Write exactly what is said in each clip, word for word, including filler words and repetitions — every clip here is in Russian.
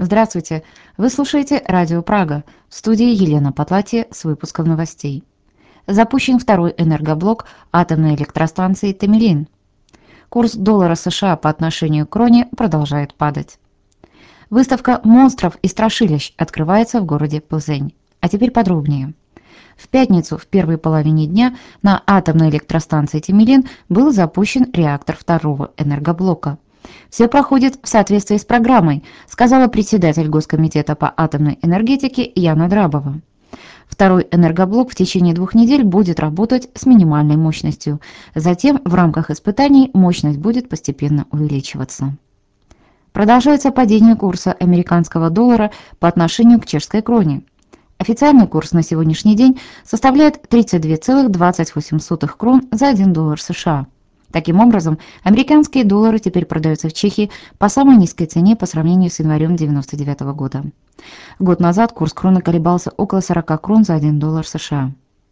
Здравствуйте! Вы слушаете Радио Прага. В студии Елена Потлатье с выпуском новостей. Запущен второй энергоблок атомной электростанции Томилин. Курс доллара США по отношению к кроне продолжает падать. Выставка монстров и страшилищ открывается в городе Плзень. А теперь подробнее. В пятницу в первой половине дня на атомной электростанции Томилин был запущен реактор второго энергоблока. Все проходит в соответствии с программой, сказала председатель Госкомитета по атомной энергетике Яна Драбова. Второй энергоблок в течение двух недель будет работать с минимальной мощностью. Затем в рамках испытаний мощность будет постепенно увеличиваться. Продолжается падение курса американского доллара по отношению к чешской кроне. Официальный курс на сегодняшний день составляет тридцать две целых двадцать восемь сотых крон за один доллар США. Таким образом, американские доллары теперь продаются в Чехии по самой низкой цене по сравнению с январем девяносто девятого года. Год назад курс кроны колебался около сорока крон за один доллар США.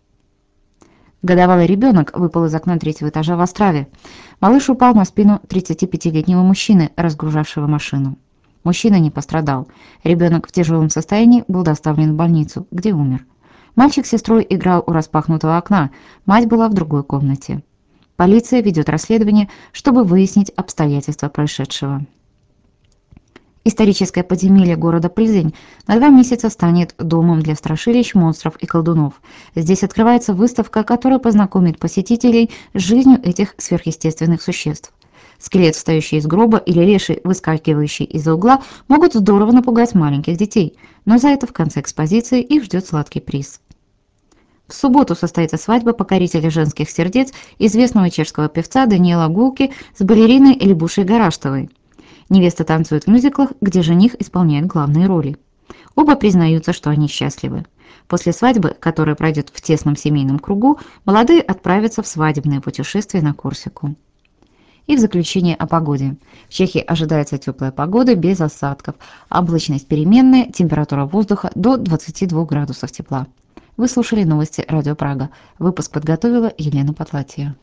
Годовалый ребенок выпал из окна третьего этажа в Острове. Малыш упал на спину тридцатипятилетнего мужчины, разгружавшего машину. Мужчина не пострадал. Ребенок в тяжелом состоянии был доставлен в больницу, где умер. Мальчик с сестрой играл у распахнутого окна, мать была в другой комнате. Полиция ведет расследование, чтобы выяснить обстоятельства происшедшего. Историческое подземелье города Плзень на два месяца станет домом для страшилищ, монстров и колдунов. Здесь открывается выставка, которая познакомит посетителей с жизнью этих сверхъестественных существ. Скелет, встающий из гроба, или леший, выскакивающий из-за угла, могут здорово напугать маленьких детей, но за это в конце экспозиции их ждет сладкий приз. В субботу состоится свадьба покорителя женских сердец известного чешского певца Даниэла Гулки с балериной Лебушей Гараштовой. Невеста танцует в мюзиклах, где жених исполняет главные роли. Оба признаются, что они счастливы. После свадьбы, которая пройдет в тесном семейном кругу, молодые отправятся в свадебное путешествие на Корсику. И в заключение о погоде. В Чехии ожидается теплая погода без осадков, облачность переменная, температура воздуха до двадцати двух градусов тепла. Вы слушали новости Радио Прага. Выпуск подготовила Елена Потлатье.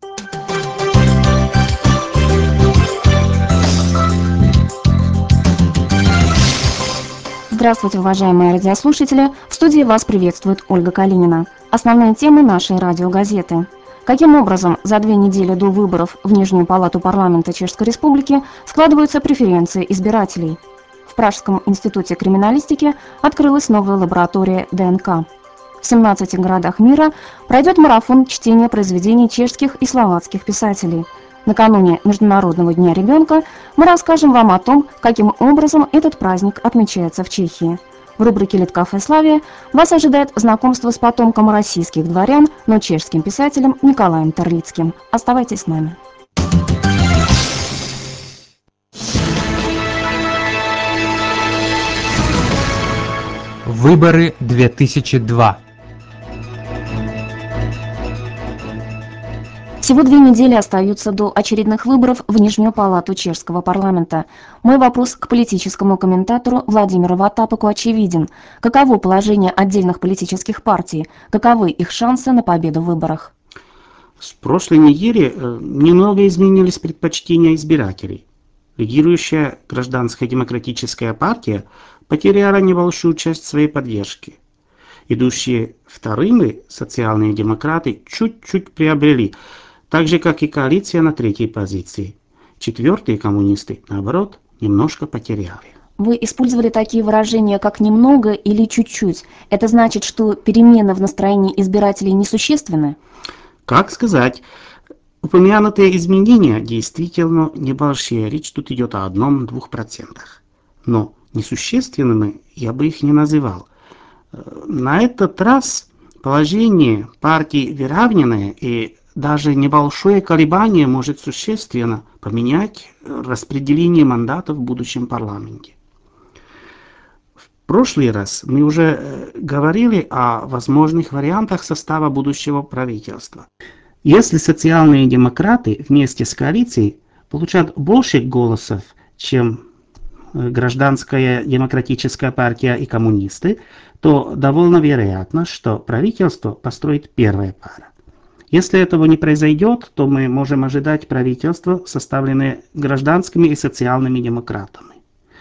Здравствуйте, уважаемые радиослушатели! В студии вас приветствует Ольга Калинина. Основные темы нашей радиогазеты. Каким образом за две недели до выборов в Нижнюю палату парламента Чешской Республики складываются преференции избирателей? В Пражском институте криминалистики открылась новая лаборатория ДНК. В семнадцати городах мира пройдет марафон чтения произведений чешских и словацких писателей. Накануне Международного дня ребенка мы расскажем вам о том, каким образом этот праздник отмечается в Чехии. В рубрике «Литкафе Славия» вас ожидает знакомство с потомком российских дворян, но чешским писателем Николаем Терлицким. Оставайтесь с нами. Выборы две тысячи два. Всего две недели остаются до очередных выборов в Нижнюю палату чешского парламента. Мой вопрос к политическому комментатору Владимиру Ватапеку очевиден. Каково положение отдельных политических партий? Каковы их шансы на победу в выборах? С прошлой недели немного изменились предпочтения избирателей. Лидирующая гражданская демократическая партия потеряла небольшую часть своей поддержки. Идущие вторыми социальные демократы чуть-чуть приобрели, так же, как и коалиция на третьей позиции. Четвертые коммунисты, наоборот, немножко потеряли. Вы использовали такие выражения, как «немного» или «чуть-чуть». Это значит, что перемены в настроении избирателей несущественны? Как сказать? Упомянутые изменения действительно небольшие. Речь тут идет о одном-двух процентах. Но несущественными я бы их не называл. На этот раз положение партии выравненное, и даже небольшое колебание может существенно поменять распределение мандатов в будущем парламенте. В прошлый раз мы уже говорили о возможных вариантах состава будущего правительства. Если социальные демократы вместе с коалицией получат больше голосов, чем гражданская демократическая партия и коммунисты, то довольно вероятно, что правительство построит первая пара. Если этого не произойдет, то мы можем ожидать правительства, составленные гражданскими и социальными демократами.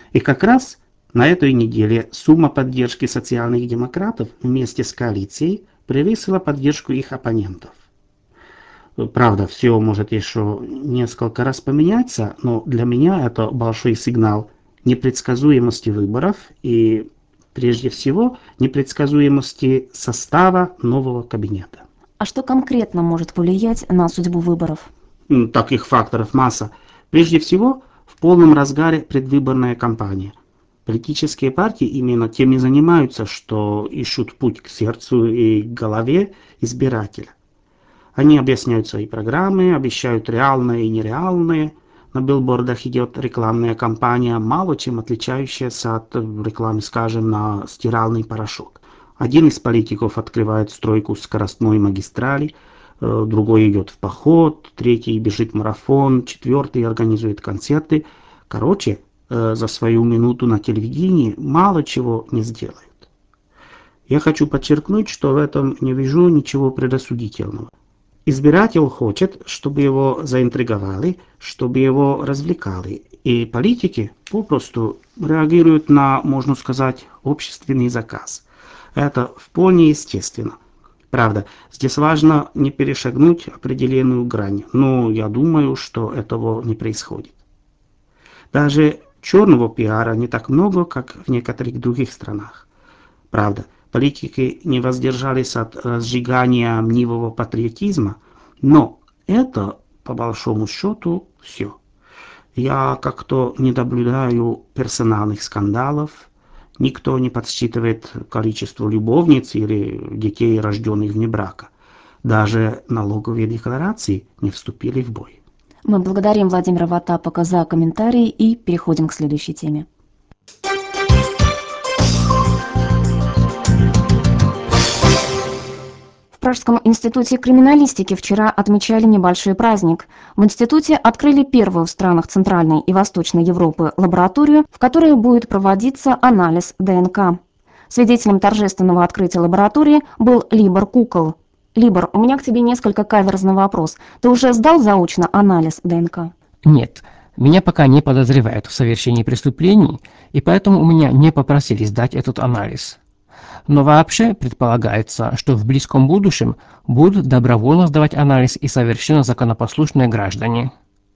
И как раз на этой неделе сумма поддержки социальных демократов вместе с коалицией превысила поддержку их оппонентов. Правда, все может еще несколько раз поменяться, но для меня это большой сигнал непредсказуемости выборов и, прежде всего, непредсказуемости состава нового кабинета. А что конкретно может повлиять на судьбу выборов? М, Таких факторов масса. Прежде всего, в полном разгаре предвыборная кампания. Политические партии именно тем и занимаются, что ищут путь к сердцу и голове избирателя. Они объясняют свои программы, обещают реальное и нереальное. На билбордах идет рекламная кампания, мало чем отличающаяся от рекламы, скажем, на стиральный порошок. Один из политиков открывает стройку скоростной магистрали, э, другой идет в поход, третий бежит марафон, четвертый организует концерты. Короче, э, за свою минуту на телевидении мало чего не сделают. Я хочу подчеркнуть, что в этом не вижу ничего предосудительного. Избиратель хочет, чтобы его заинтриговали, чтобы его развлекали. И политики попросту реагируют на, можно сказать, общественный заказ. Это вполне естественно. Правда, здесь важно не перешагнуть определенную грань, но я думаю, что этого не происходит. Даже черного пиара не так много, как в некоторых других странах. Правда, политики не воздержались от разжигания мнимого патриотизма, но это, по большому счету, все. Я как-то не наблюдаю персональных скандалов, никто не подсчитывает количество любовниц или детей, рожденных вне брака. Даже налоговые декларации не вступили в бой. Мы благодарим Владимира Ватапака за комментарий и переходим к следующей теме. В Пражском институте криминалистики вчера отмечали небольшой праздник. В институте открыли первую в странах Центральной и Восточной Европы лабораторию, в которой будет проводиться анализ ДНК. Свидетелем торжественного открытия лаборатории был Либор Кукол. Либор, у меня к тебе несколько каверзный вопрос. Ты уже сдал заочно анализ ДНК? Нет, меня пока не подозревают в совершении преступлений, и поэтому у меня не попросили сдать этот анализ. Но вообще предполагается, что в близком будущем будут добровольно сдавать анализ и совершенно законопослушные граждане.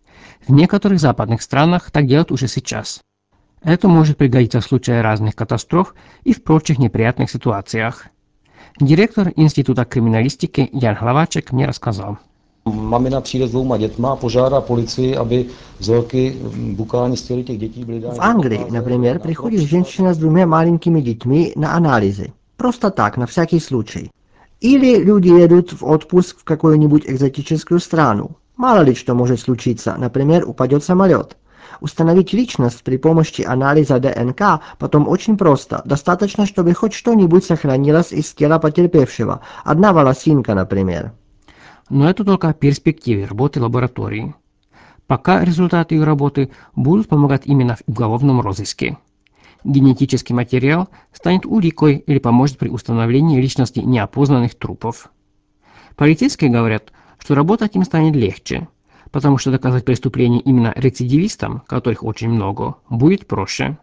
В некоторых западных странах так делают уже сейчас. Это может пригодиться в случае разных катастроф и в прочих неприятных ситуациях. Директор Института криминалистики Jan Hlaváček мне рассказал. Mamina přijde s dvouma dětma, požádá policii, aby vzorky bukální z těla těch dětí byly dány. В Англии, например, приходит женщина с двумя маленькими детьми на анализы. Просто так, на всякий случай. Или люди едут в отпуск в какую-нибудь экзотическую страну. Мало ли что может случиться, например, упадет самолет. Установить личность при помощи анализа ДНК потом очень просто. Достаточно, чтобы хоть что-нибудь сохранилось из тела потерпевшего. Одна волосинка, например. Но это только о перспективе работы лаборатории. Пока результаты ее работы будут помогать именно в уголовном розыске. Генетический материал станет уликой или поможет при установлении личности неопознанных трупов. Полицейские говорят, что работать им станет легче, потому что доказать преступление именно рецидивистам, которых очень много, будет проще.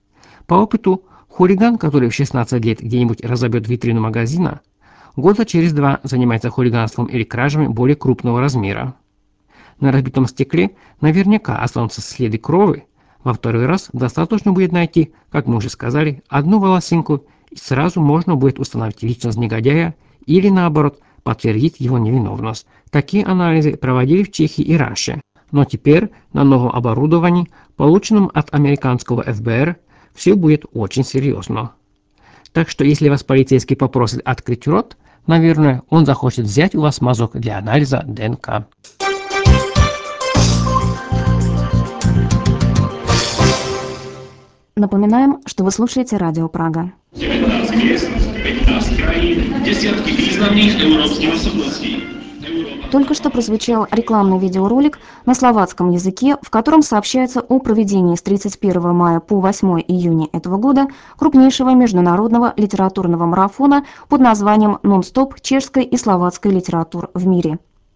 По опыту, хулиган, который в шестнадцать лет где-нибудь разобьет витрину магазина, года через два занимается хулиганством или кражами более крупного размера. На разбитом стекле наверняка останутся следы крови. Во второй раз достаточно будет найти, как мы уже сказали, одну волосинку, и сразу можно будет установить личность негодяя или, наоборот, подтвердить его невиновность. Такие анализы проводили в Чехии и раньше. Но теперь на новом оборудовании, полученном от американского эф бэ эр, все будет очень серьезно. Так что если вас полицейский попросит открыть рот, наверное, он захочет взять у вас мазок для анализа ДНК. Напоминаем, что вы слушаете Радио Прага. девятнадцать мест, пятнадцать краин, десятки významných evropských osobností. Только что прозвучал рекламный видеоролик на словацком языке, в котором сообщается о проведении с тридцать первого мая по восьмое июня этого года крупнейшего международного литературного марафона под названием «Нон-стоп чешской и словацкой литератур в мире».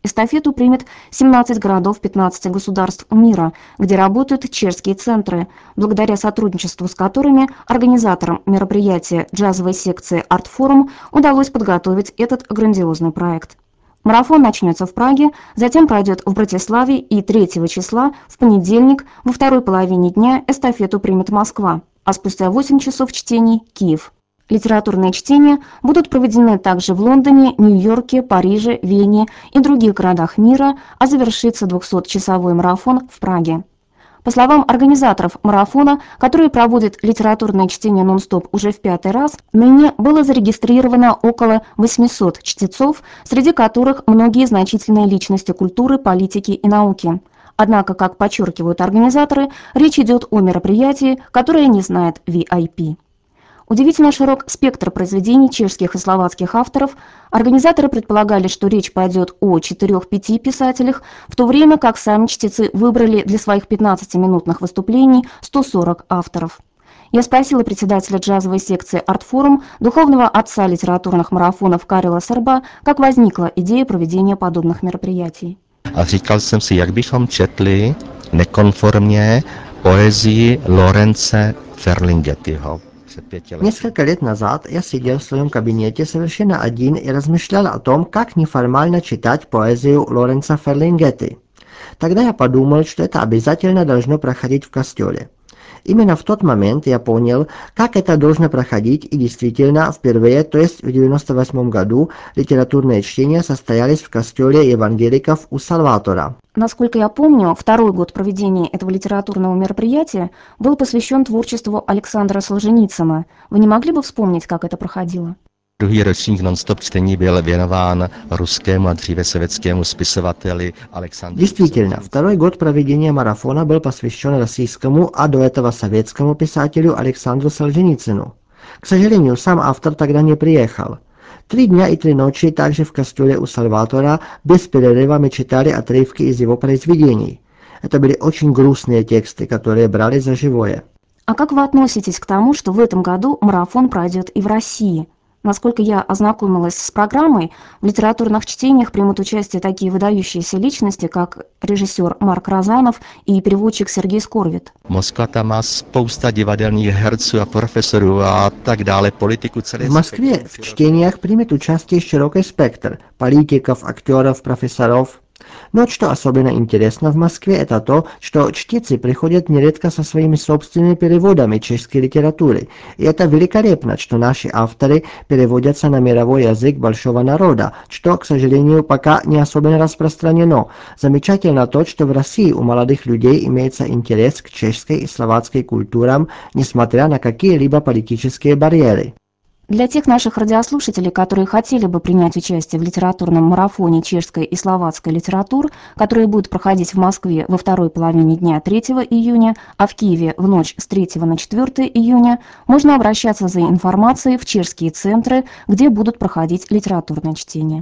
Эстафету примет семнадцать городов пятнадцати государств мира, где работают чешские центры, благодаря сотрудничеству с которыми организаторам мероприятия джазовой секции «Арт-форум» удалось подготовить этот грандиозный проект. Марафон начнется в Праге, затем пройдет в Братиславе и третьего числа, в понедельник, во второй половине дня эстафету примет Москва, а спустя восемь часов чтений – Киев. Литературные чтения будут проведены также в Лондоне, Нью-Йорке, Париже, Вене и других городах мира, а завершится двухсотчасовой марафон в Праге. По словам организаторов марафона, которые проводят литературное чтение нон-стоп уже в пятый раз, ныне было зарегистрировано около восьмисот чтецов, среди которых многие значительные личности культуры, политики и науки. Однако, как подчеркивают организаторы, речь идет о мероприятии, которое не знает ви ай пи. Удивительно широк спектр произведений чешских и словацких авторов. Организаторы предполагали, что речь пойдет о четырёх-пяти писателях, в то время как сами чтецы выбрали для своих пятнадцатиминутных выступлений сто сорок авторов. Я спросила председателя джазовой секции «Арт-форум», духовного отца литературных марафонов Карила Серба, как возникла идея проведения подобных мероприятий. A říkal jsem si, jak bychom četli nekonformně poezii Lorence Ferlinghettiho. Несколько лет назад я сидел в своем кабинете совершенно один и размышлял о том, как неформально читать поэзию Лоренца Ферлингетти. Тогда я подумал, что это обязательно должно проходить в костеле. Именно в тот момент я понял, как это должно проходить, и действительно, впервые, то есть в девяносто восьмом году, литературные чтения состоялись в костеле евангеликов у Сальватора. Насколько я помню, второй год проведения этого литературного мероприятия был посвящен творчеству Александра Солженицына. Вы не могли бы вспомнить, как это проходило? Druhý ročník non-stop čtení byl věnován ruskému a dříve sovětskému spisovateli Alexandru. Действительно, второй год проведения марафона был посвящен российскому, а до этого советскому писателю Александру Солженицыну. К сожалению, сам автор тогда не приехал. Три дня и три ночи также в костеле у Сальватора без перерыва мы читали отрывки из его произведений. Это были очень грустные тексты, которые брали за живое. А как вы относитесь к тому, что в этом году марафон пройдет и в России? Насколько я ознакомилась с программой, в литературных чтениях примут участие такие выдающиеся личности, как режиссер Марк Розанов и переводчик Сергей Скорвит. Москва там má spousta divadelních herců a profesorů a tak dále, politiku celé. В Москве в чтениях примет участие широкий спектр политиков, актеров, профессоров. Но что особенно интересно в Москве, это то, что чтецы приходят нередко со своими собственными переводами чешской литературы. И это великолепно, что наши авторы переводятся на мировой язык большого народа, что, к сожалению, пока не особенно распространено. Замечательно то, что в России у молодых людей имеется интерес к чешской и словацкой культурам, несмотря на какие-либо политические барьеры. Для тех наших радиослушателей, которые хотели бы принять участие в литературном марафоне чешской и словацкой литератур, который будет проходить в Москве во второй половине дня третьего июня, а в Киеве в ночь с третьего на четвёртое июня, можно обращаться за информацией в чешские центры, где будут проходить литературные чтения.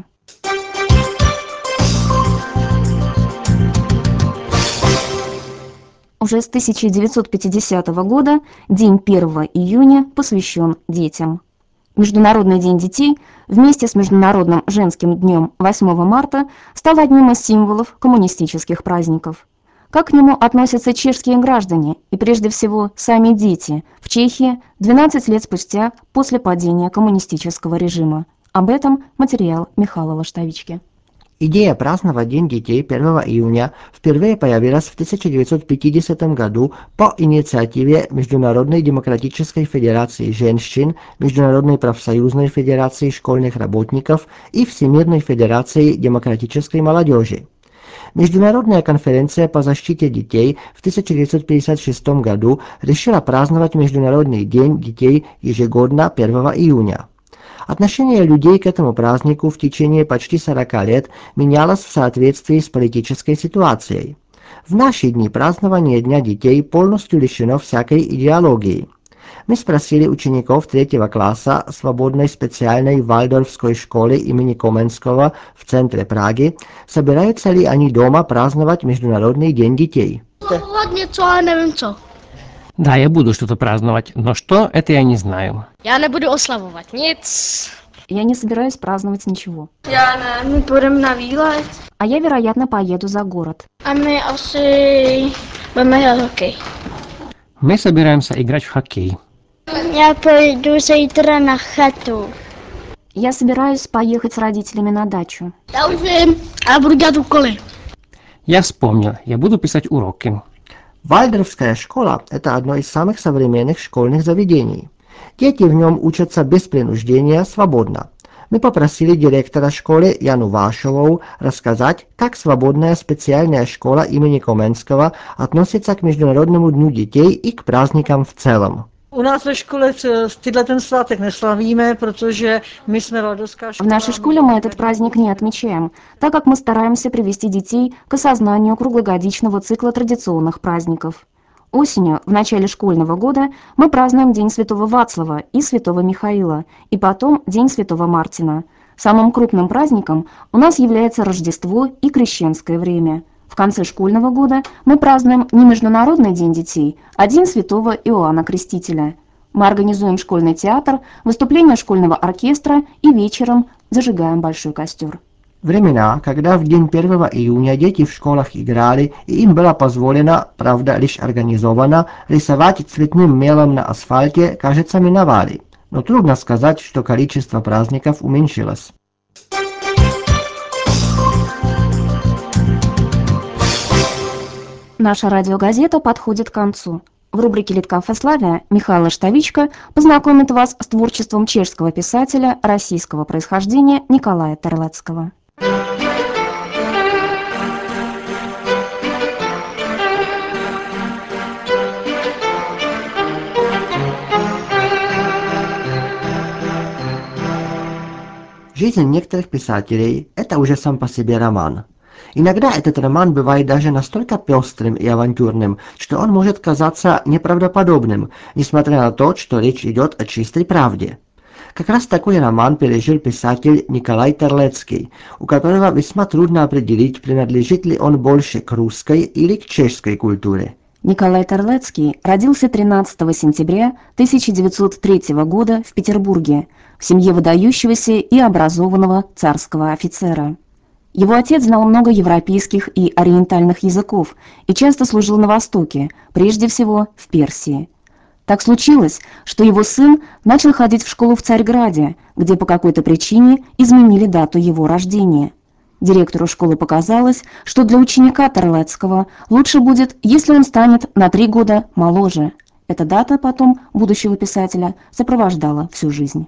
Уже с тысяча девятьсот пятидесятого года день первого июня посвящен детям. Международный день детей вместе с Международным женским днем восьмого марта стал одним из символов коммунистических праздников. Как к нему относятся чешские граждане и прежде всего сами дети в Чехии двенадцать лет спустя после падения коммунистического режима? Об этом материал Михаила Штавички. Идея праздновать День детей первого июня впервые появилась в тысяча девятьсот пятидесятом году по инициативе Международной демократической федерации женщин, Международной профсоюзной федерации школьных работников и Всемирной федерации демократической молодежи. Международная конференция по защите детей в тысяча девятьсот пятьдесят шестом году решила праздновать Международный день детей ежегодно первого июня. Отношение людей к этому празднику в течение почти сорока лет менялось в соответствии с политической ситуацией. В наши дни празднование Дня детей полностью лишено всякой идеологии. Мы спросили учеников третьего класса свободной специальной вальдорфской школы имени Коменского в центре Праги, собираются ли они дома праздновать Международный день детей. Да, я буду что-то праздновать, но что, это я не знаю. Я не буду ославovat nic. Я не собираюсь праздновать ничего. Я не, мы будем на výlet. А я, вероятно, поеду за город. A my asi budeme hrát hokej. Мы собираемся играть в хоккей. Já pojedu zítra na chatu. Я собираюсь поехать с родителями на дачу. Já už vím, a budu dělat úkoly. Я вспомнил, я буду писать уроки. Вальдорфская школа – это одно из самых современных школьных заведений. Дети в нем учатся без принуждения, свободно. Мы попросили директора школы Яну Вашову рассказать, как свободная специальная школа имени Коменского относится к Международному дню детей и к праздникам в целом. U nás ve škole tyhle ten svátek neslavíme, protože my jsme valdorfská škola. В нашей школе мы этот праздник не отмечаем, так как мы стараемся привести детей к осознанию круглогодичного цикла традиционных праздников. Осенью, в начале школьного года, мы празднуем День Святого Вацлава и Святого Михаила, и потом День Святого Мартина. Самым крупным праздником у нас является Рождество и крещенское время. В конце школьного года мы празднуем не Международный день детей, а День Святого Иоанна Крестителя. Мы организуем школьный театр, выступление школьного оркестра и вечером зажигаем большой костер. Времена, когда в день первого июня дети в школах играли, и им было позволено, правда лишь организованно, рисовать цветным мелом на асфальте, кажется, миновали. Но трудно сказать, что количество праздников уменьшилось. Наша радиогазета подходит к концу. В рубрике «Литкафе Славия» Михаил Штавичка познакомит вас с творчеством чешского писателя российского происхождения Николая Терлецкого. Жизнь некоторых писателей – это уже сам по себе роман. Иногда этот роман бывает даже настолько пестрым и авантюрным, что он может казаться неправдоподобным, несмотря на то, что речь идет о чистой правде. Как раз такой роман пережил писатель Николай Терлецкий, у которого весьма трудно определить, принадлежит ли он больше к русской или к чешской культуре. Николай Терлецкий родился тринадцатого сентября тысяча девятьсот третьего года в Петербурге в семье выдающегося и образованного царского офицера. Его отец знал много европейских и ориентальных языков и часто служил на Востоке, прежде всего в Персии. Так случилось, что его сын начал ходить в школу в Царьграде, где по какой-то причине изменили дату его рождения. Директору школы показалось, что для ученика Терлецкого лучше будет, если он станет на три года моложе. Эта дата потом будущего писателя сопровождала всю жизнь.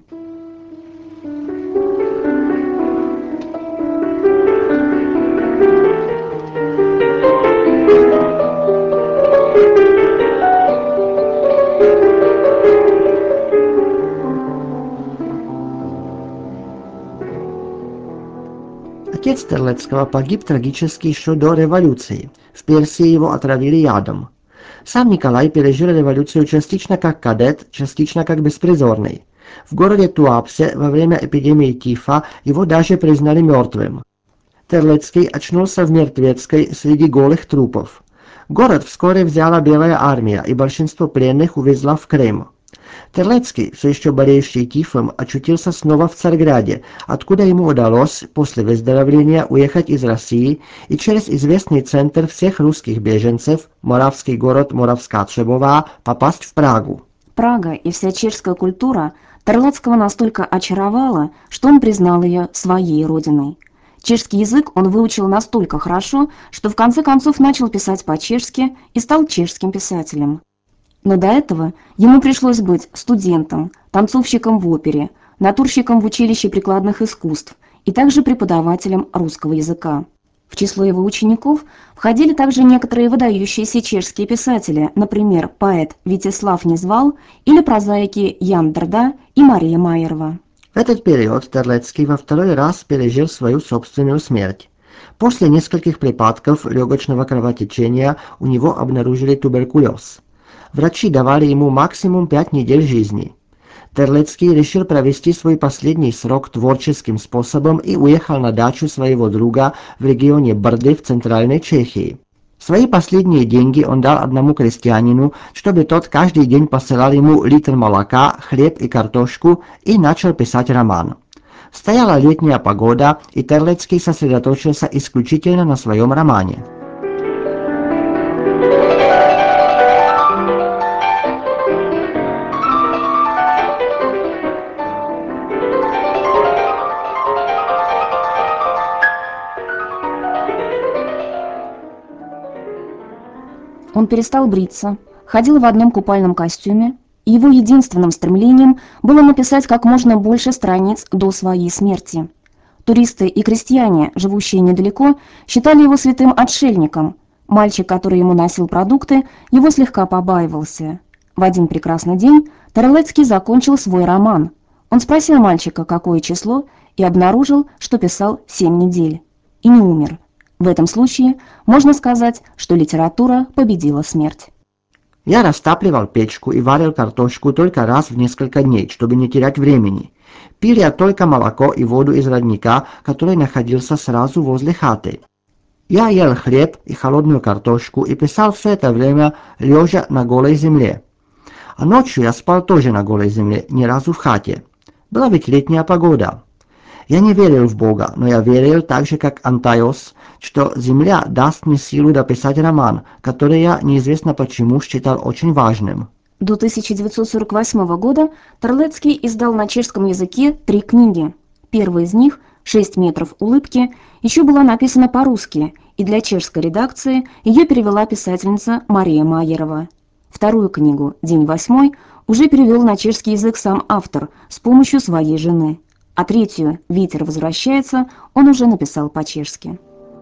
Отец Терлецкого погиб трагически еще до революции. В Персии его отравили ядом. Сам Николай пережил революцию частично как кадет, частично как беспризорный. В городе Туапсе во время эпидемии тифа его даже признали мертвым. Терлецкий очнулся в Мертвецкой среди голых трупов. Город вскоре взяла Белая армия, и большинство пленных увезла в Крым. Терлецкий, все еще болеющий тифом, очутился снова в Царьграде, откуда ему удалось после выздоровления уехать из России и через известный центр всех русских беженцев, моравский город Моравсká Třebová, попасть в Прагу. Прага и вся чешская культура Терлецкого настолько очаровала, что он признал ее своей родиной. Чешский язык он выучил настолько хорошо, что в конце концов начал писать по-чешски и стал чешским писателем. Но до этого ему пришлось быть студентом, танцовщиком в опере, натурщиком в училище прикладных искусств и также преподавателем русского языка. В число его учеников входили также некоторые выдающиеся чешские писатели, например, поэт Витеслав Незвал или прозаики Ян Дрда и Мария Майерова. В этот период Терлецкий во второй раз пережил свою собственную смерть. После нескольких припадков легочного кровотечения у него обнаружили туберкулез. Врачи давали ему максимум пять недель жизни. Терлецкий решил провести свой последний срок творческим способом и уехал на дачу своего друга в регионе Brdy в центральной Чехии. Свои последние деньги он дал одному крестьянину, чтобы тот каждый день посылал ему литр молока, хлеб и картошку, и начал писать роман. Стояла летняя погода, и Терлецкий сосредоточился исключительно на своем романе. Он перестал бриться, ходил в одном купальном костюме, и его единственным стремлением было написать как можно больше страниц до своей смерти. Туристы и крестьяне, живущие недалеко, считали его святым отшельником. Мальчик, который ему носил продукты, его слегка побаивался. В один прекрасный день Терлецкий закончил свой роман. Он спросил мальчика, какое число, и обнаружил, что писал семь недель. И не умер. В этом случае можно сказать, что литература победила смерть. Я растапливал печку и варил картошку только раз в несколько дней, чтобы не терять времени. Пил я только молоко и воду из родника, который находился сразу возле хаты. Я ел хлеб и холодную картошку и писал все это время лежа на голой земле. А ночью я спал тоже на голой земле, ни разу в хате. Была ведь летняя погода. Я не верил в Бога, но я верил так же, как Антайос, что земля даст мне силу дописать роман, который я неизвестно почему считал очень важным. До тысяча девятьсот сорок восьмого года Терлецкий издал на чешском языке три книги. Первая из них «Шесть метров улыбки» еще была написана по-русски, и для чешской редакции ее перевела писательница Мария Майерова. Вторую книгу «День восьмой» уже перевел на чешский язык сам автор с помощью своей жены. А третью «Ветер возвращается» он уже написал по-чешски.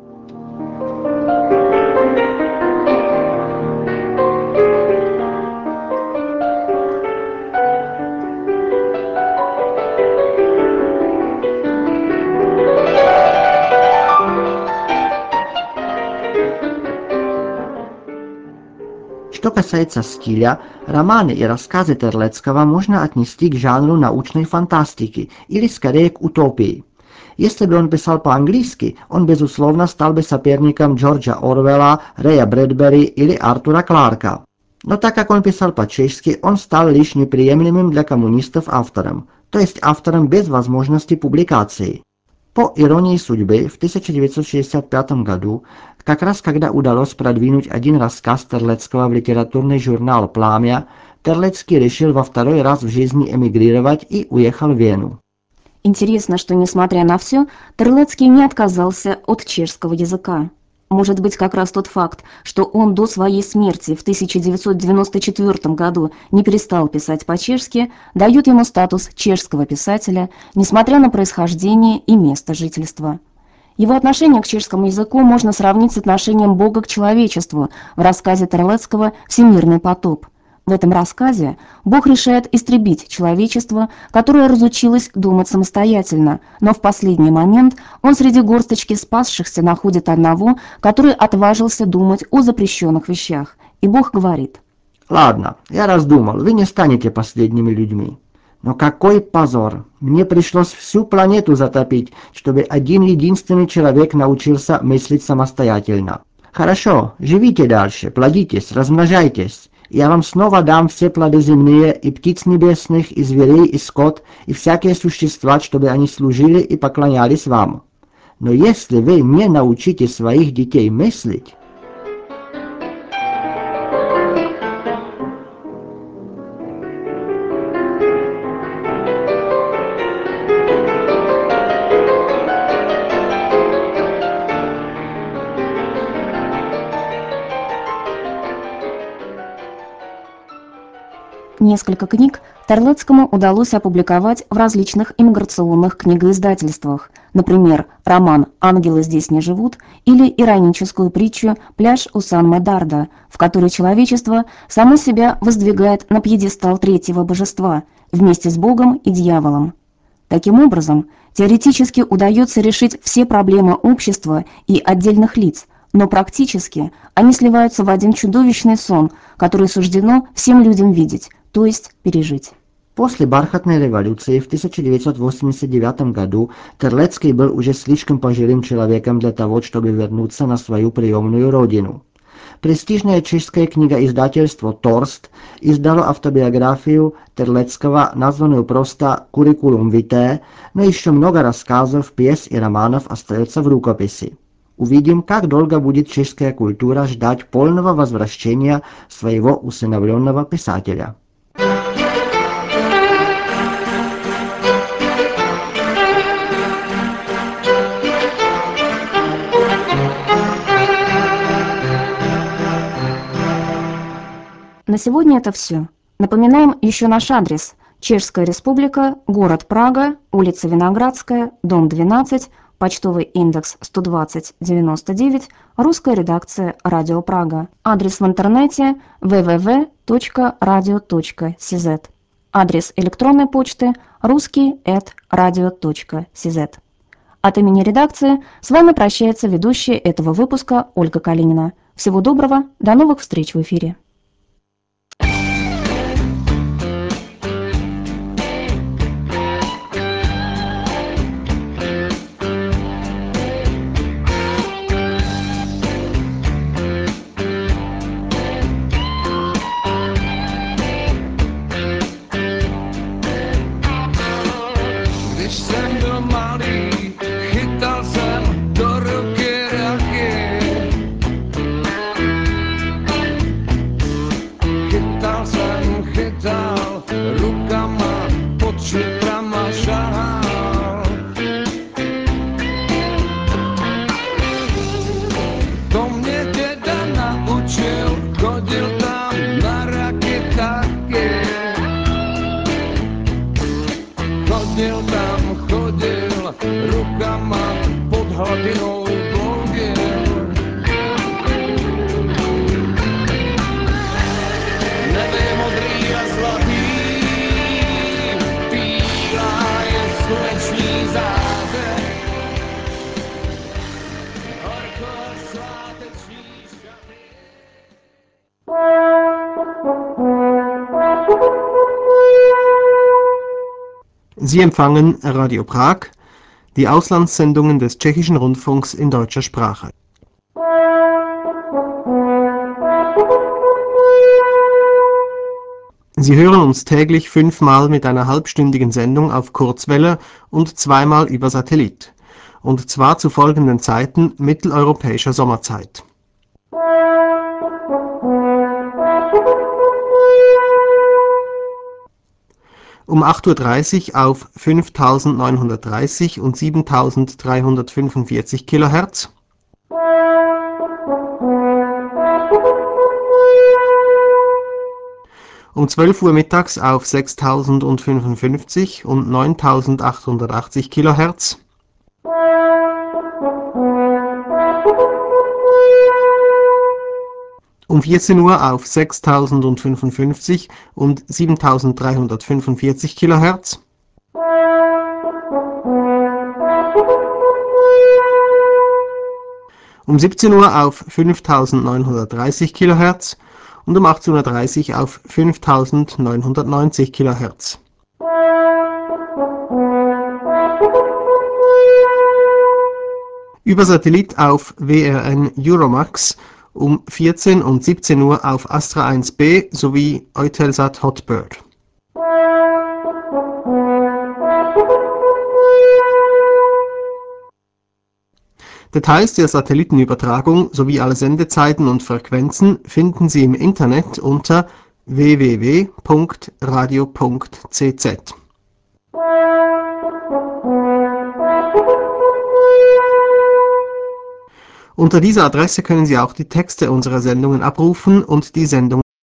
Что касается стиля, романы и рассказы Терлецкого можно отнести к жанру научной фантастики или скорее к утопии. Если бы он писал по-английски, он безусловно стал бы соперником Джорджа Орвелла, Рэя Брэдбери или Артура Кларка. Но так как он писал по-чешски, он стал лишь неприемлемым для коммунистов автором, то есть автором без возможности публикации. По иронии судьбы, в тысяча девятьсот шестьдесят пятом году, как раз когда удалось продвинуть один рассказ Терлецкого в литературный журнал «Пламя», Терлецкий решил во второй раз в жизни эмигрировать и уехал в Вену. Интересно, что, несмотря на все, Терлецкий не отказался от чешского языка. Может быть, как раз тот факт, что он до своей смерти в тысяча девятьсот девяносто четвёртом году не перестал писать по-чешски, дает ему статус чешского писателя, несмотря на происхождение и место жительства. Его отношение к чешскому языку можно сравнить с отношением Бога к человечеству в рассказе Терлецкого «Всемирный потоп». В этом рассказе Бог решает истребить человечество, которое разучилось думать самостоятельно, но в последний момент он среди горсточки спасшихся находит одного, который отважился думать о запрещенных вещах. И Бог говорит: «Ладно, я раздумал, вы не станете последними людьми. Но какой позор! Мне пришлось всю планету затопить, чтобы один единственный человек научился мыслить самостоятельно. Хорошо, живите дальше, плодитесь, размножайтесь. Я вам снова дам все плоды земные, и птиц небесных, и зверей, и скот, и всякие существа, чтобы они служили и поклонялись вам. Но если вы не научите своих детей мыслить...» Несколько книг Терлецкому удалось опубликовать в различных иммиграционных книгоиздательствах, например, роман «Ангелы здесь не живут» или ироническую притчу «Пляж у Сан-Медарда», в которой человечество само себя воздвигает на пьедестал третьего божества вместе с Богом и дьяволом. Таким образом, теоретически удается решить все проблемы общества и отдельных лиц, но практически они сливаются в один чудовищный сон, который суждено всем людям видеть, то есть пережить. После бархатной революции в тысяча девятьсот восемьдесят девятом году Терлецкий был уже слишком пожилым человеком для того, чтобы вернуться на свою приемную родину. Prestižné české knihoizdatelstvo Torst izdalo autobiografiju Terleckova nazvanou prosta Curriculum vitae, no еще много рассказов, пьес и романов остается в рукописи. Увидим, как долго будет чешская культура ждать полного возвращения своего усыновленного писателя. На сегодня это все. Напоминаем еще наш адрес. Чешская Республика, город Прага, улица Виноградская, дом двенадцать, почтовый индекс сто двадцать девяносто девять, русская редакция Радио Прага. Адрес в интернете дабл ю дабл ю дабл ю точка радио точка си зет. Адрес электронной почты русский эт радио точка си зет. От имени редакции с вами прощается ведущая этого выпуска Ольга Калинина. Всего доброго, до новых встреч в эфире. Sie empfangen Radio Prag, die Auslandssendungen des Tschechischen Rundfunks in deutscher Sprache. Sie hören uns täglich fünfmal mit einer halbstündigen Sendung auf Kurzwelle und zweimal über Satellit, und zwar zu folgenden Zeiten mitteleuropäischer Sommerzeit. Um acht Uhr dreißig auf fünftausendneunhundertdreißig und siebentausenddreihundertfünfundvierzig Kilohertz. Um zwölf Uhr mittags auf sechstausendfünfundfünfzig und neuntausendachthundertachtzig Kilohertz. Um vierzehn Uhr auf sechstausendfünfundfünfzig und siebentausenddreihundertfünfundvierzig Kilohertz. Um siebzehn Uhr auf fünftausendneunhundertdreißig Kilohertz und um achtzehn Uhr dreißig auf fünftausendneunhundertneunzig Kilohertz. Über Satellit auf W R N Euromax um vierzehn und siebzehn Uhr auf Astra eins B sowie Eutelsat Hotbird. Details der Satellitenübertragung sowie alle Sendezeiten und Frequenzen finden Sie im Internet unter w w w punkt radio punkt c z. Unter dieser Adresse können Sie auch die Texte unserer Sendungen abrufen und die Sendungen